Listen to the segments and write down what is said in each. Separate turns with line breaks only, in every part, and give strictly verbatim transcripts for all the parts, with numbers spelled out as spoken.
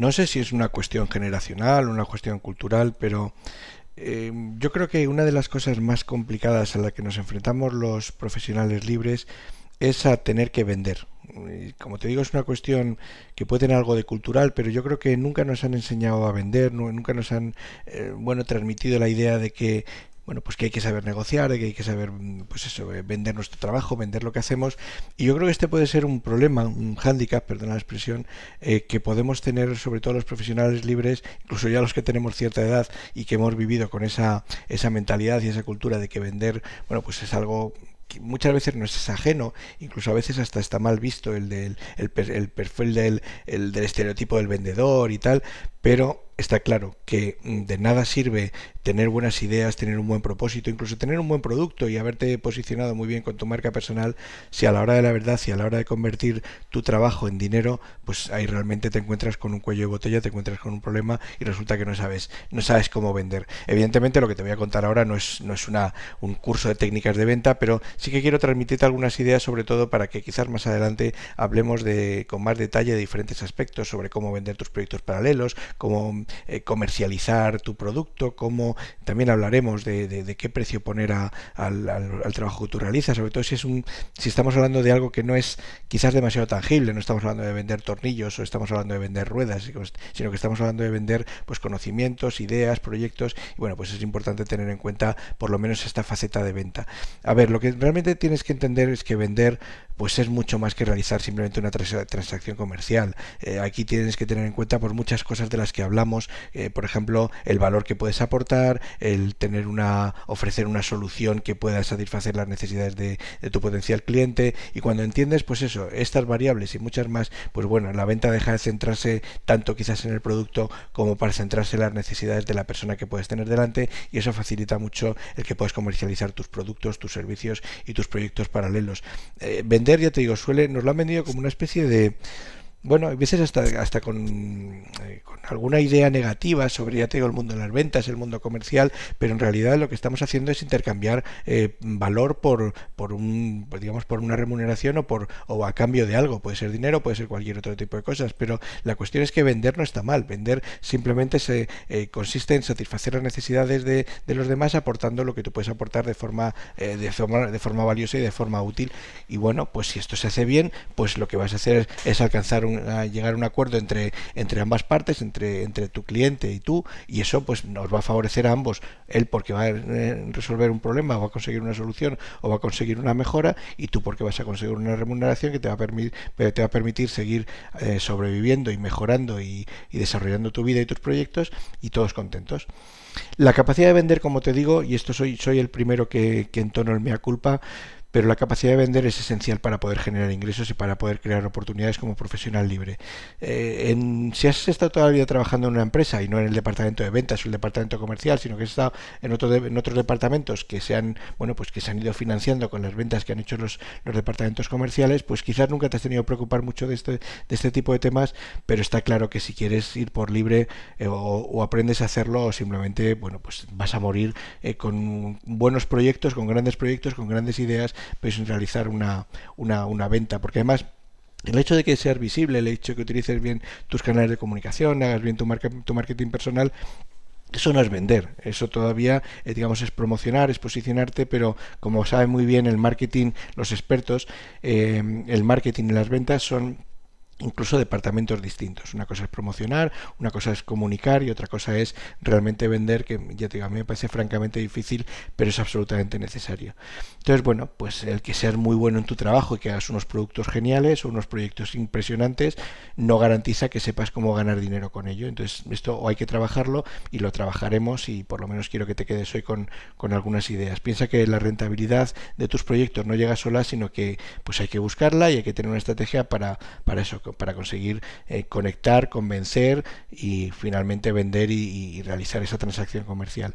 no sé si es una cuestión generacional, una cuestión cultural, pero eh, yo creo que una de las cosas más complicadas a la que nos enfrentamos los profesionales libres es a tener que vender. Y como te digo, es una cuestión que puede tener algo de cultural, pero yo creo que nunca nos han enseñado a vender, nu- nunca nos han eh, bueno, transmitido la idea de que bueno, pues que hay que saber negociar, de que hay que saber, mm, pues eso, eh, vender nuestro trabajo, vender lo que hacemos. Y yo creo que este puede ser un problema, un hándicap, perdona la expresión, eh, que podemos tener sobre todo los profesionales libres, incluso ya los que tenemos cierta edad y que hemos vivido con esa, esa mentalidad y esa cultura de que vender, bueno, pues es algo que muchas veces no es ajeno, incluso a veces hasta está mal visto el del el, per- el perfil del, el del estereotipo del vendedor y tal, pero está claro que mm, de nada sirve tener buenas ideas, tener un buen propósito, incluso tener un buen producto y haberte posicionado muy bien con tu marca personal, si a la hora de la verdad, si a la hora de convertir tu trabajo en dinero, pues ahí realmente te encuentras con un cuello de botella, te encuentras con un problema y resulta que no sabes, no sabes cómo vender. Evidentemente lo que te voy a contar ahora no es, no es una, un curso de técnicas de venta, pero sí que quiero transmitirte algunas ideas, sobre todo para que quizás más adelante hablemos de, con más detalle de diferentes aspectos sobre cómo vender tus proyectos paralelos, cómo eh, comercializar tu producto, cómo también hablaremos de, de, de qué precio poner a, al, al, al trabajo que tú realizas, sobre todo si es un si estamos hablando de algo que no es quizás demasiado tangible, no estamos hablando de vender tornillos o estamos hablando de vender ruedas, sino que estamos hablando de vender pues conocimientos, ideas, proyectos, y bueno, pues es importante tener en cuenta por lo menos esta faceta de venta. A ver, lo que realmente tienes que entender es que vender pues es mucho más que realizar simplemente una trans transacción comercial. Eh, aquí tienes que tener en cuenta por muchas cosas de las que hablamos, eh, por ejemplo, el valor que puedes aportar, el tener una, ofrecer una solución que pueda satisfacer las necesidades de, de tu potencial cliente, y cuando entiendes, pues eso, estas variables y muchas más, pues bueno, la venta deja de centrarse tanto quizás en el producto como para centrarse en las necesidades de la persona que puedes tener delante, y eso facilita mucho el que puedas comercializar tus productos, tus servicios y tus proyectos paralelos. Eh, vender, ya te digo, suele, nos lo han vendido como una especie de, bueno, a veces hasta, hasta con, eh, con alguna idea negativa sobre, ya te digo, el mundo de las ventas, el mundo comercial, pero en realidad lo que estamos haciendo es intercambiar eh, valor por, por un, pues digamos, por una remuneración o por o a cambio de algo. Puede ser dinero, puede ser cualquier otro tipo de cosas, pero la cuestión es que vender no está mal. Vender simplemente se eh, consiste en satisfacer las necesidades de, de los demás aportando lo que tú puedes aportar de forma, eh, de forma de forma valiosa y de forma útil. Y bueno, pues si esto se hace bien, pues lo que vas a hacer es, es alcanzar un a llegar a un acuerdo entre, entre ambas partes, entre, entre tu cliente y tú, y eso pues nos va a favorecer a ambos, él porque va a resolver un problema, va a conseguir una solución o va a conseguir una mejora, y tú porque vas a conseguir una remuneración que te va a permitir, te va a permitir seguir eh, sobreviviendo y mejorando y, y desarrollando tu vida y tus proyectos, y todos contentos. La capacidad de vender, como te digo, y esto soy, soy el primero que, que entono el mea culpa, pero la capacidad de vender es esencial para poder generar ingresos y para poder crear oportunidades como profesional libre. Eh, en, si has estado toda la vida trabajando en una empresa y no en el departamento de ventas o el departamento comercial, sino que has estado en, otro de, en otros departamentos que se han, bueno, pues que se han ido financiando con las ventas que han hecho los, los departamentos comerciales, pues quizás nunca te has tenido que preocupar mucho de este, de este tipo de temas, pero está claro que si quieres ir por libre eh, o, o aprendes a hacerlo, o simplemente, bueno, pues vas a morir eh, con buenos proyectos, con grandes proyectos, con grandes ideas, pues realizar una, una, una venta, porque además el hecho de que seas visible, el hecho de que utilices bien tus canales de comunicación, hagas bien tu, marca, tu marketing personal, eso no es vender, eso todavía eh, digamos es promocionar, es posicionarte, pero como saben muy bien el marketing, los expertos, eh, el marketing y las ventas son incluso departamentos distintos. Una cosa es promocionar, una cosa es comunicar y otra cosa es realmente vender, que ya te digo, a mí me parece francamente difícil, pero es absolutamente necesario. Entonces, bueno, pues el que seas muy bueno en tu trabajo y que hagas unos productos geniales o unos proyectos impresionantes no garantiza que sepas cómo ganar dinero con ello. Entonces, esto o hay que trabajarlo y lo trabajaremos, y por lo menos quiero que te quedes hoy con, con algunas ideas. Piensa que la rentabilidad de tus proyectos no llega sola, sino que pues hay que buscarla y hay que tener una estrategia para, para eso, para conseguir eh, conectar, convencer y finalmente vender y, y realizar esa transacción comercial.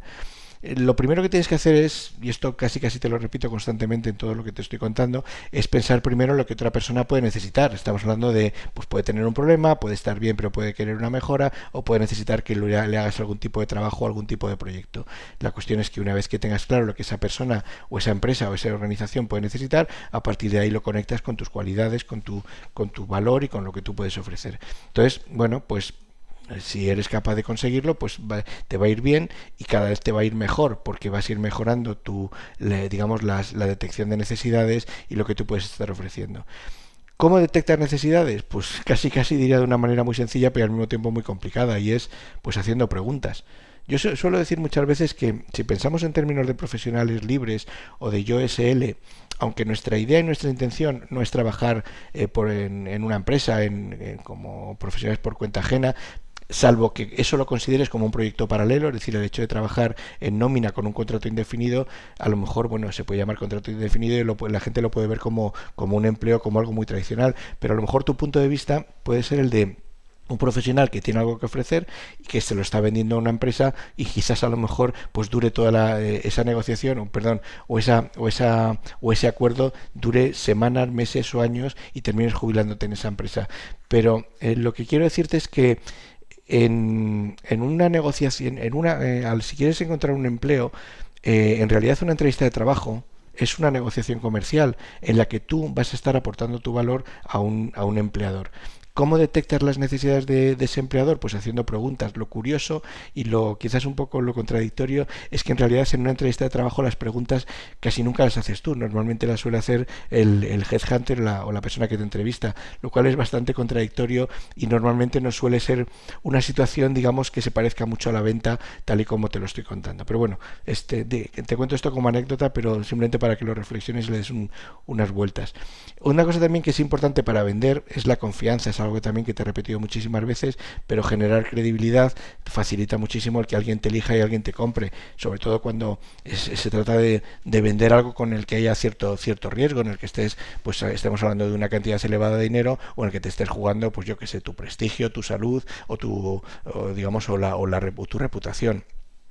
Lo primero que tienes que hacer es, y esto casi casi te lo repito constantemente en todo lo que te estoy contando, es pensar primero lo que otra persona puede necesitar. Estamos hablando de, pues puede tener un problema, puede estar bien pero puede querer una mejora, o puede necesitar que le hagas algún tipo de trabajo o algún tipo de proyecto. La cuestión es que una vez que tengas claro lo que esa persona o esa empresa o esa organización puede necesitar, a partir de ahí lo conectas con tus cualidades, con tu, con tu valor y con lo que tú puedes ofrecer. Entonces, bueno, pues Si eres capaz de conseguirlo, pues va, te va a ir bien y cada vez te va a ir mejor porque vas a ir mejorando tu, le, digamos, las, la detección de necesidades y lo que tú puedes estar ofreciendo. ¿Cómo detectar necesidades? Pues casi casi diría de una manera muy sencilla pero al mismo tiempo muy complicada, y es pues haciendo preguntas. Yo suelo decir muchas veces que si pensamos en términos de profesionales libres o de yo S L, aunque nuestra idea y nuestra intención no es trabajar eh, por en, en una empresa en, en, como profesionales por cuenta ajena, salvo que eso lo consideres como un proyecto paralelo, es decir, el hecho de trabajar en nómina con un contrato indefinido, a lo mejor, bueno, se puede llamar contrato indefinido y lo, la gente lo puede ver como, como un empleo, como algo muy tradicional, pero a lo mejor tu punto de vista puede ser el de un profesional que tiene algo que ofrecer y que se lo está vendiendo a una empresa y quizás a lo mejor pues dure toda la, eh, esa negociación o perdón o esa o esa o ese acuerdo dure semanas, meses o años y termines jubilándote en esa empresa. Pero eh, lo que quiero decirte es que en, en una negociación, en una eh, al, si quieres encontrar un empleo, eh, en realidad una entrevista de trabajo es una negociación comercial en la que tú vas a estar aportando tu valor a un, a un empleador. ¿Cómo detectar las necesidades de, de ese empleador? Pues haciendo preguntas. Lo curioso y lo quizás un poco lo contradictorio es que en realidad en una entrevista de trabajo las preguntas casi nunca las haces tú. Normalmente las suele hacer el, el headhunter la, o la persona que te entrevista, lo cual es bastante contradictorio y normalmente no suele ser una situación, digamos, que se parezca mucho a la venta tal y como te lo estoy contando. Pero bueno, este, de, te cuento esto como anécdota, pero simplemente para que lo reflexiones y le des un, unas vueltas. Una cosa también que es importante para vender es la confianza. Es algo también que te he repetido muchísimas veces, pero generar credibilidad facilita muchísimo el que alguien te elija y alguien te compre, sobre todo cuando es, se trata de, de vender algo con el que haya cierto cierto riesgo, en el que estés, pues estemos hablando de una cantidad elevada de dinero o en el que te estés jugando, pues yo que sé, tu prestigio, tu salud o tu, o, digamos, o la, o la o tu reputación.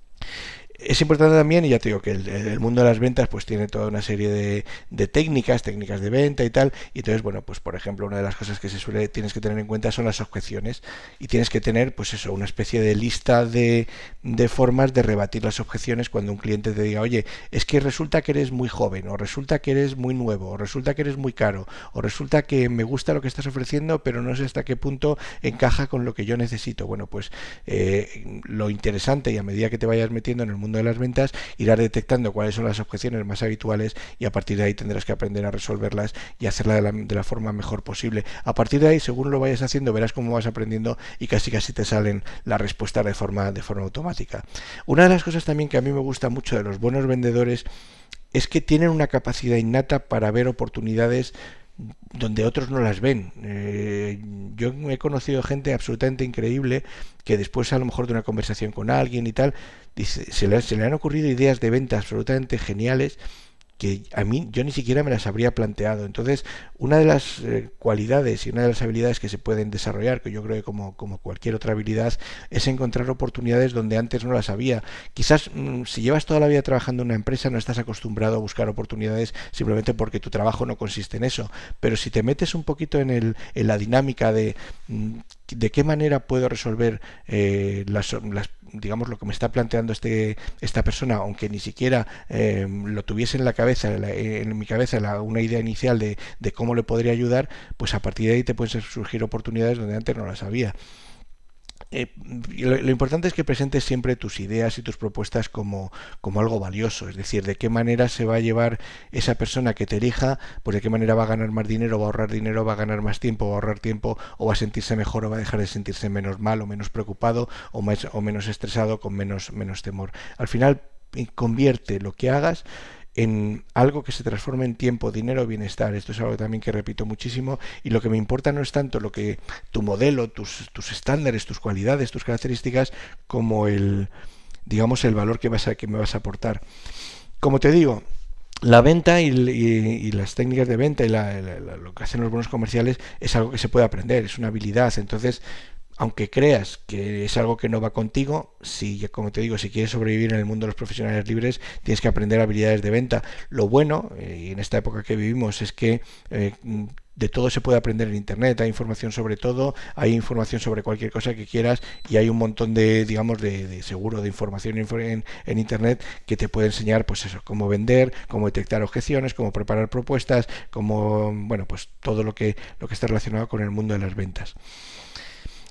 Es importante también, y ya te digo que el, el mundo de las ventas pues tiene toda una serie de, de técnicas, técnicas de venta y tal, y entonces, bueno, pues por ejemplo, una de las cosas que se suele tienes que tener en cuenta son las objeciones, y tienes que tener, pues eso, una especie de lista de, de formas de rebatir las objeciones cuando un cliente te diga, oye, es que resulta que eres muy joven, o resulta que eres muy nuevo, o resulta que eres muy caro, o resulta que me gusta lo que estás ofreciendo, pero no sé hasta qué punto encaja con lo que yo necesito. Bueno, pues eh, lo interesante, y a medida que te vayas metiendo en el mundo de las ventas, irás detectando cuáles son las objeciones más habituales y a partir de ahí tendrás que aprender a resolverlas y hacerla de la, de la forma mejor posible. A partir de ahí, según lo vayas haciendo, verás cómo vas aprendiendo y casi casi te salen las respuestas de forma, de forma automática. Una de las cosas también que a mí me gusta mucho de los buenos vendedores es que tienen una capacidad innata para ver oportunidades donde otros no las ven. Eh, yo he conocido gente absolutamente increíble que después a lo mejor de una conversación con alguien y tal, dice, se, le, se le han ocurrido ideas de venta absolutamente geniales que a mí yo ni siquiera me las habría planteado. Entonces, una de las eh, cualidades y una de las habilidades que se pueden desarrollar, que yo creo que como, como cualquier otra habilidad, es encontrar oportunidades donde antes no las había. Quizás mmm, si llevas toda la vida trabajando en una empresa no estás acostumbrado a buscar oportunidades simplemente porque tu trabajo no consiste en eso, pero si te metes un poquito en, el, en la dinámica de mmm, de qué manera puedo resolver eh, las, las digamos lo que me está planteando este esta persona, aunque ni siquiera eh, lo tuviese en la cabeza, en, la, en mi cabeza la, una idea inicial de, de cómo le podría ayudar, pues a partir de ahí te pueden surgir oportunidades donde antes no las había. Eh, lo, lo importante es que presentes siempre tus ideas y tus propuestas como, como algo valioso, es decir, de qué manera se va a llevar esa persona que te elija, pues de qué manera va a ganar más dinero, va a ahorrar dinero, va a ganar más tiempo, va a ahorrar tiempo, o va a sentirse mejor, o va a dejar de sentirse menos mal, o menos preocupado, o, más, o menos estresado, con menos, menos temor. Al final, convierte lo que hagas en algo que se transforme en tiempo, dinero, bienestar. Esto es algo también que repito muchísimo, y lo que me importa no es tanto lo que tu modelo, tus, tus estándares, tus cualidades, tus características, como el, digamos, el valor que vas a, que me vas a aportar. Como te digo, la venta y, y, y las técnicas de venta y la, la, la, lo que hacen los buenos comerciales es algo que se puede aprender, es una habilidad. Entonces, aunque creas que es algo que no va contigo, si, como te digo, si quieres sobrevivir en el mundo de los profesionales libres, tienes que aprender habilidades de venta. Lo bueno, eh, y en esta época que vivimos, es que eh, de todo se puede aprender en internet. Hay información sobre todo, hay información sobre cualquier cosa que quieras, y hay un montón de, digamos, de, de seguro de información en, en internet que te puede enseñar, pues eso, cómo vender, cómo detectar objeciones, cómo preparar propuestas, cómo, bueno, pues todo lo que lo que está relacionado con el mundo de las ventas.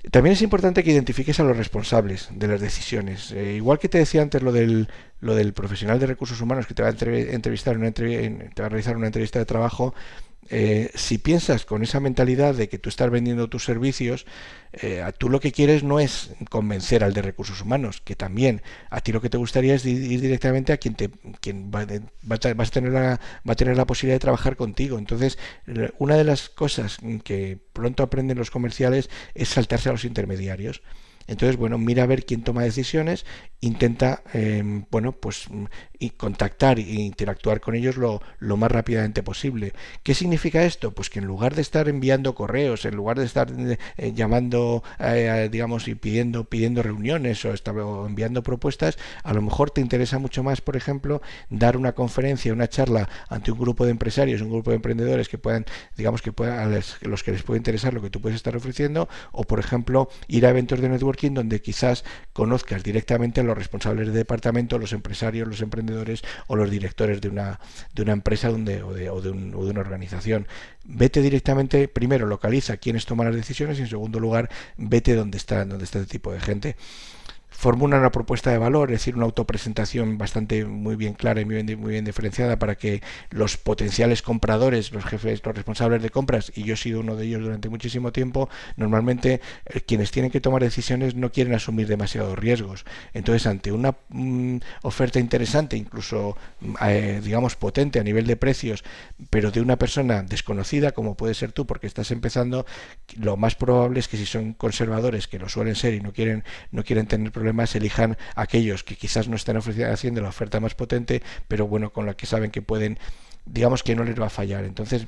También es importante que identifiques a los responsables de las decisiones. Eh, igual que te decía antes lo del, lo del profesional de recursos humanos que te va a entrevistar, una entrev te va a realizar una entrevista de trabajo. Eh, si piensas con esa mentalidad de que tú estás vendiendo tus servicios, eh, tú lo que quieres no es convencer al de recursos humanos, que también a ti lo que te gustaría es ir directamente a quien te quien va, va, a, vas a tener la, va a tener la posibilidad de trabajar contigo. Entonces, una de las cosas que pronto aprenden los comerciales es saltarse a los intermediarios. Entonces, bueno, mira a ver quién toma decisiones, intenta, eh, bueno, pues y contactar e interactuar con ellos lo, lo más rápidamente posible. ¿Qué significa esto? Pues que en lugar de estar enviando correos, en lugar de estar eh, llamando, eh, digamos, y pidiendo, pidiendo reuniones o, estar, o enviando propuestas, a lo mejor te interesa mucho más, por ejemplo, dar una conferencia, una charla ante un grupo de empresarios, un grupo de emprendedores que puedan, digamos, que puedan, a los, los que les puede interesar lo que tú puedes estar ofreciendo, o, por ejemplo, ir a eventos de networking donde quizás conozcas directamente a los responsables de departamento, los empresarios, los emprendedores o los directores de una, de una empresa donde, o, de, o, de un, o de una organización. Vete directamente, primero localiza quiénes toman las decisiones y en segundo lugar vete donde está, donde está este tipo de gente. Formula una propuesta de valor, es decir, una autopresentación bastante muy bien clara y muy bien, muy bien diferenciada para que los potenciales compradores, los jefes, los responsables de compras, y yo he sido uno de ellos durante muchísimo tiempo, normalmente eh, quienes tienen que tomar decisiones no quieren asumir demasiados riesgos. Entonces, ante una mm, oferta interesante, incluso eh, digamos potente a nivel de precios, pero de una persona desconocida, como puede ser tú, porque estás empezando, lo más probable es que si son conservadores, que lo suelen ser y no quieren, no quieren tener problemas, más elijan aquellos que quizás no están haciendo la oferta más potente, pero bueno, con la que saben que pueden, digamos que no les va a fallar. Entonces,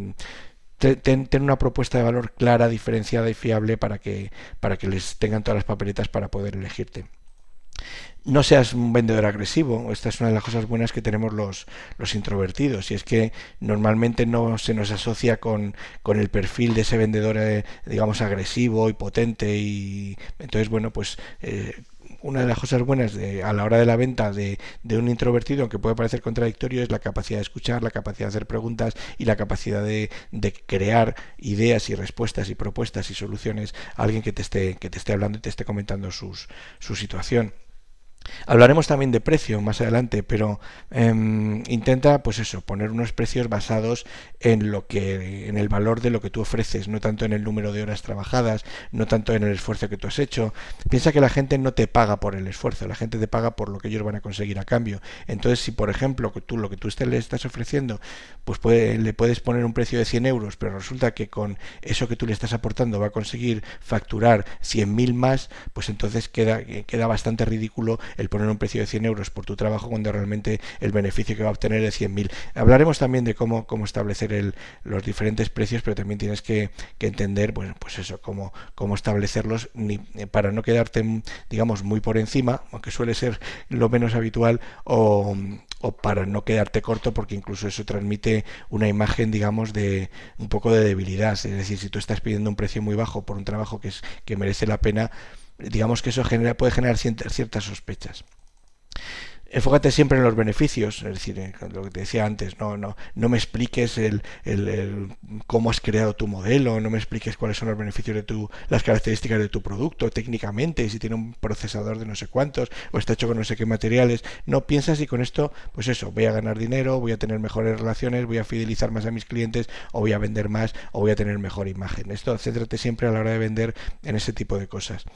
ten, ten una propuesta de valor clara, diferenciada y fiable para que, para que les tengan todas las papeletas para poder elegirte. No seas un vendedor agresivo. Esta es una de las cosas buenas que tenemos los, los introvertidos, y es que normalmente no se nos asocia con, con el perfil de ese vendedor, eh, digamos, agresivo y potente, y entonces, bueno, pues eh, una de las cosas buenas de, a la hora de la venta de, de un introvertido, aunque puede parecer contradictorio, es la capacidad de escuchar, la capacidad de hacer preguntas y la capacidad de, de crear ideas y respuestas y propuestas y soluciones a alguien que te esté, que te esté hablando y te esté comentando sus, su situación. Hablaremos también de precio más adelante, pero eh, intenta, pues eso, poner unos precios basados en lo que, en el valor de lo que tú ofreces, no tanto en el número de horas trabajadas, no tanto en el esfuerzo que tú has hecho. Piensa que la gente no te paga por el esfuerzo, la gente te paga por lo que ellos van a conseguir a cambio. Entonces, si por ejemplo tú lo que tú le estás ofreciendo, pues puede, le puedes poner un precio de cien euros, pero resulta que con eso que tú le estás aportando va a conseguir facturar cien mil más, pues entonces queda, queda bastante ridículo el poner un precio de cien euros por tu trabajo cuando realmente el beneficio que va a obtener es cien mil. Hablaremos también de cómo, cómo establecer el, los diferentes precios, pero también tienes que, que entender, bueno, pues eso, cómo, cómo establecerlos ni, para no quedarte, digamos, muy por encima, aunque suele ser lo menos habitual, o, o para no quedarte corto, porque incluso eso transmite una imagen, digamos, de un poco de debilidad. Es decir, si tú estás pidiendo un precio muy bajo por un trabajo que, es, que merece la pena, digamos que eso genera, puede generar ciertas sospechas. Enfócate siempre en los beneficios, es decir, lo que te decía antes, no, no, no me expliques el, el, el cómo has creado tu modelo, no me expliques cuáles son los beneficios de tu, las características de tu producto técnicamente, si tiene un procesador de no sé cuántos, o está hecho con no sé qué materiales. No piensas y con esto, pues eso, voy a ganar dinero, voy a tener mejores relaciones, voy a fidelizar más a mis clientes, o voy a vender más, o voy a tener mejor imagen. Esto, céntrate siempre a la hora de vender en ese tipo de cosas.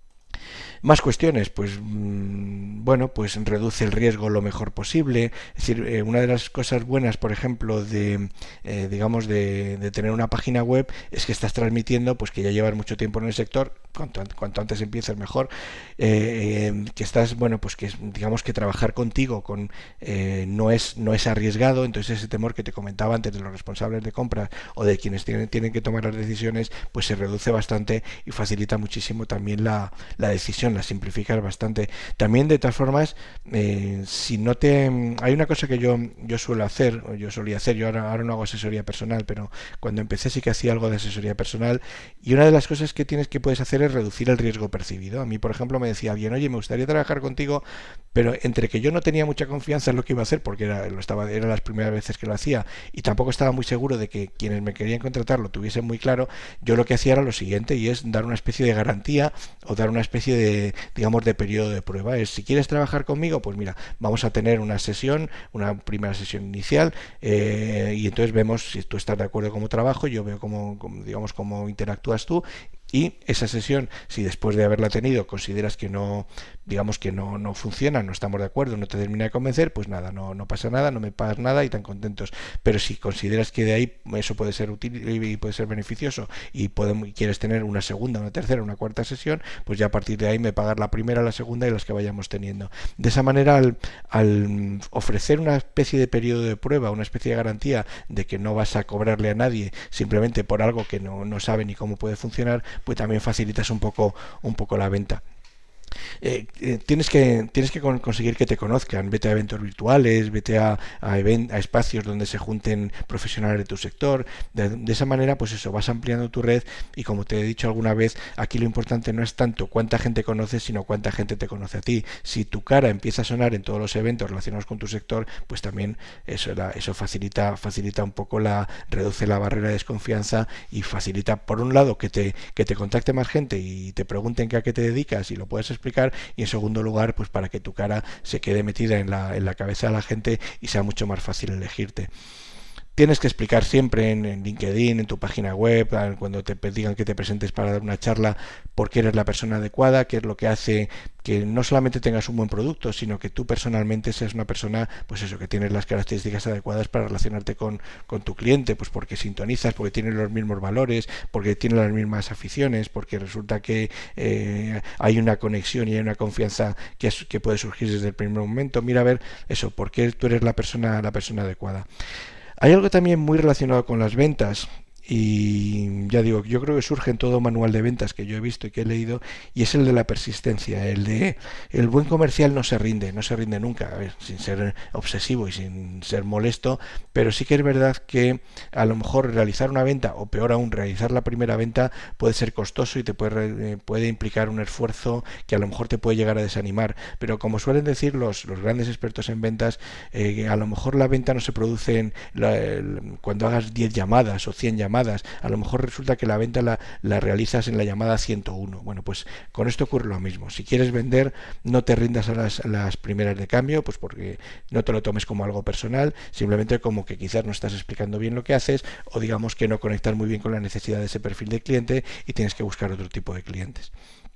Más cuestiones, pues mmm, bueno, pues reduce el riesgo lo mejor posible. Es decir, eh, una de las cosas buenas, por ejemplo, de eh, digamos de, de tener una página web es que estás transmitiendo, pues que ya llevas mucho tiempo en el sector, cuanto, cuanto antes empieces mejor, eh, eh, que estás, bueno, pues que digamos que trabajar contigo con eh, no es no es arriesgado. Entonces ese temor que te comentaba antes de los responsables de compras o de quienes tienen tienen que tomar las decisiones, pues se reduce bastante y facilita muchísimo también la, la decisión, la simplificas bastante. También, de todas formas, eh, si no te... Hay una cosa que yo, yo suelo hacer, o yo solía hacer, yo ahora, ahora no hago asesoría personal, pero cuando empecé sí que hacía algo de asesoría personal, y una de las cosas que tienes que puedes hacer es reducir el riesgo percibido. A mí, por ejemplo, me decía alguien, oye, me gustaría trabajar contigo, pero entre que yo no tenía mucha confianza en lo que iba a hacer, porque era, lo estaba, eran las primeras veces que lo hacía, y tampoco estaba muy seguro de que quienes me querían contratar lo tuviesen muy claro, yo lo que hacía era lo siguiente, y es dar una especie de garantía o dar una especie de, digamos, de periodo de prueba. Es, si quieres trabajar conmigo, pues mira, vamos a tener una sesión, una primera sesión inicial, eh, y entonces vemos si tú estás de acuerdo cómo trabajo, yo veo cómo, cómo digamos, cómo interactúas tú, y esa sesión, si después de haberla tenido consideras que no, digamos que no, no funciona, no estamos de acuerdo, no te termina de convencer, pues nada, no, no pasa nada, no me pagas nada y tan contentos. Pero si consideras que de ahí eso puede ser útil y puede ser beneficioso y podemos, quieres tener una segunda, una tercera, una cuarta sesión, pues ya a partir de ahí me pagas la primera, la segunda y las que vayamos teniendo. De esa manera, al, al ofrecer una especie de periodo de prueba, una especie de garantía de que no vas a cobrarle a nadie simplemente por algo que no, no sabe ni cómo puede funcionar, pues también facilitas un poco, un poco la venta. Eh, eh, tienes que tienes que con, conseguir que te conozcan, vete a eventos virtuales, vete a, a, event, a espacios donde se junten profesionales de tu sector, de, de esa manera pues eso, vas ampliando tu red y como te he dicho alguna vez, aquí lo importante no es tanto cuánta gente conoces, sino cuánta gente te conoce a ti. Si tu cara empieza a sonar en todos los eventos relacionados con tu sector, pues también eso, la, eso facilita, facilita un poco la, reduce la barrera de desconfianza y facilita por un lado que te, que te contacte más gente y te pregunten a qué te dedicas y lo puedes explicar, y en segundo lugar pues para que tu cara se quede metida en la, en la cabeza de la gente y sea mucho más fácil elegirte. Tienes que explicar siempre en, en LinkedIn, en tu página web, cuando te digan que te presentes para dar una charla, por qué eres la persona adecuada, qué es lo que hace que no solamente tengas un buen producto, sino que tú personalmente seas una persona, pues eso, que tienes las características adecuadas para relacionarte con, con tu cliente, pues porque sintonizas, porque tienes los mismos valores, porque tienes las mismas aficiones, porque resulta que eh, hay una conexión y hay una confianza que, es, que puede surgir desde el primer momento. Mira a ver eso, por qué tú eres la persona, la persona adecuada. Hay algo también muy relacionado con las ventas y ya digo, yo creo que surge en todo manual de ventas que yo he visto y que he leído, y es el de la persistencia, el de el buen comercial no se rinde, no se rinde nunca, a ver, sin ser obsesivo y sin ser molesto, pero sí que es verdad que a lo mejor realizar una venta, o peor aún, realizar la primera venta puede ser costoso y te puede, eh, puede implicar un esfuerzo que a lo mejor te puede llegar a desanimar, pero como suelen decir los, los grandes expertos en ventas, eh, a lo mejor la venta no se produce en la, el, cuando hagas diez llamadas o cien llamadas, a lo mejor resulta que la venta la, la realizas en la llamada ciento uno. Bueno, pues con esto ocurre lo mismo. Si quieres vender, no te rindas a las, a las primeras de cambio, pues porque no te lo tomes como algo personal, simplemente como que quizás no estás explicando bien lo que haces, o digamos que no conectas muy bien con la necesidad de ese perfil de cliente y tienes que buscar otro tipo de clientes.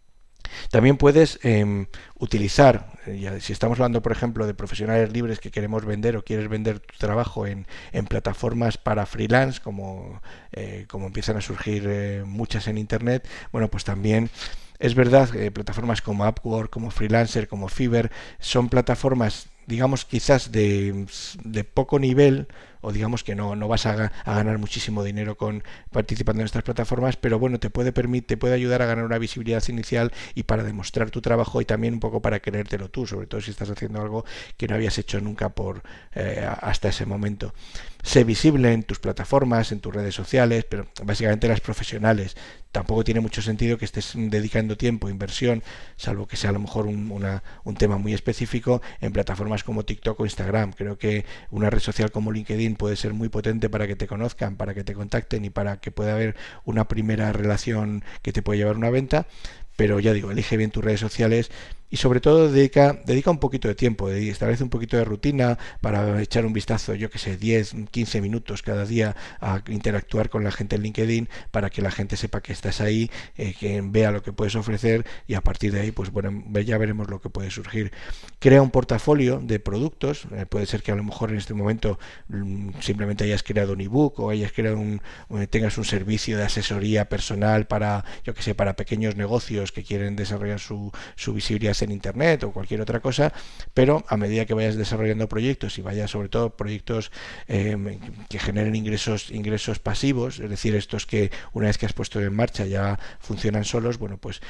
También puedes eh, utilizar, eh, si estamos hablando por ejemplo de profesionales libres que queremos vender o quieres vender tu trabajo en, en plataformas para freelance, como, eh, como empiezan a surgir eh, muchas en internet, bueno, pues también es verdad que eh, plataformas como Upwork, como Freelancer, como Fiverr, son plataformas, digamos, quizás de, de poco nivel, o digamos que no, no vas a, a ganar muchísimo dinero con participando en estas plataformas, pero bueno, te puede permitir, te puede ayudar a ganar una visibilidad inicial y para demostrar tu trabajo, y también un poco para creértelo tú, sobre todo si estás haciendo algo que no habías hecho nunca por eh, hasta ese momento. Sé visible en tus plataformas, en tus redes sociales, pero básicamente las profesionales. Tampoco tiene mucho sentido que estés dedicando tiempo, inversión, salvo que sea a lo mejor un, una, un tema muy específico, en plataformas como TikTok o Instagram. Creo que una red social como LinkedIn puede ser muy potente para que te conozcan, para que te contacten y para que pueda haber una primera relación que te puede llevar a una venta. Pero ya digo, elige bien tus redes sociales y sobre todo dedica, dedica un poquito de tiempo, establece un poquito de rutina para echar un vistazo, yo que sé, diez, quince minutos cada día a interactuar con la gente en LinkedIn para que la gente sepa que estás ahí, eh, que vea lo que puedes ofrecer y a partir de ahí, pues bueno, ya veremos lo que puede surgir. Crea un portafolio de productos, eh, puede ser que a lo mejor en este momento mm, simplemente hayas creado un ebook o hayas creado un, eh, tengas un servicio de asesoría personal para, yo que sé, para pequeños negocios que quieren desarrollar su, su visibilidad en internet o cualquier otra cosa, pero a medida que vayas desarrollando proyectos y vayas sobre todo proyectos eh, que generen ingresos ingresos pasivos, es decir, estos que una vez que has puesto en marcha ya funcionan solos, bueno, pues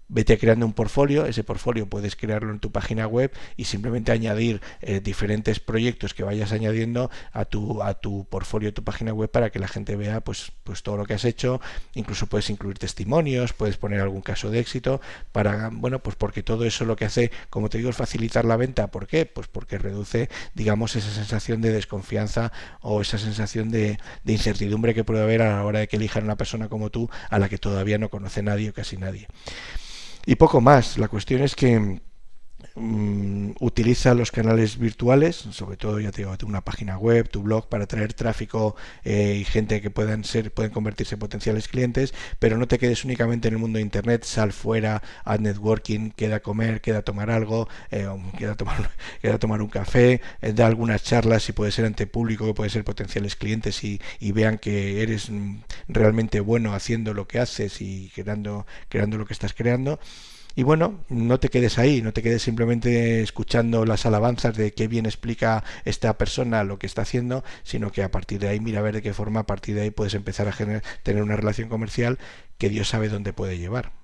Vete creando un portfolio, ese portfolio puedes crearlo en tu página web y simplemente añadir eh, diferentes proyectos que vayas añadiendo a tu a tu portfolio, tu página web, para que la gente vea pues pues todo lo que has hecho. Incluso puedes incluir testimonios, puedes poner algún caso de éxito para, bueno, pues porque todo eso lo que hace, como te digo, es facilitar la venta. ¿Por qué? Pues porque reduce, digamos, esa sensación de desconfianza o esa sensación de, de incertidumbre que puede haber a la hora de que elijan una persona como tú a la que todavía no conoce nadie o casi nadie. Y poco más. La cuestión es que mm, utiliza los canales virtuales, sobre todo, ya te digo, una página web, tu blog, para traer tráfico eh, y gente que puedan ser, pueden convertirse en potenciales clientes, pero no te quedes únicamente en el mundo de internet. Sal fuera, haz networking, queda a comer, queda a tomar algo, eh, queda, a tomar, queda a tomar un café, eh, da algunas charlas, si puede ser ante público, que puede ser potenciales clientes, y, y vean que eres mm, realmente bueno haciendo lo que haces y creando, creando lo que estás creando. Y bueno, no te quedes ahí, no te quedes simplemente escuchando las alabanzas de qué bien explica esta persona lo que está haciendo, sino que a partir de ahí mira a ver de qué forma a partir de ahí puedes empezar a generar, tener una relación comercial que Dios sabe dónde puede llevar.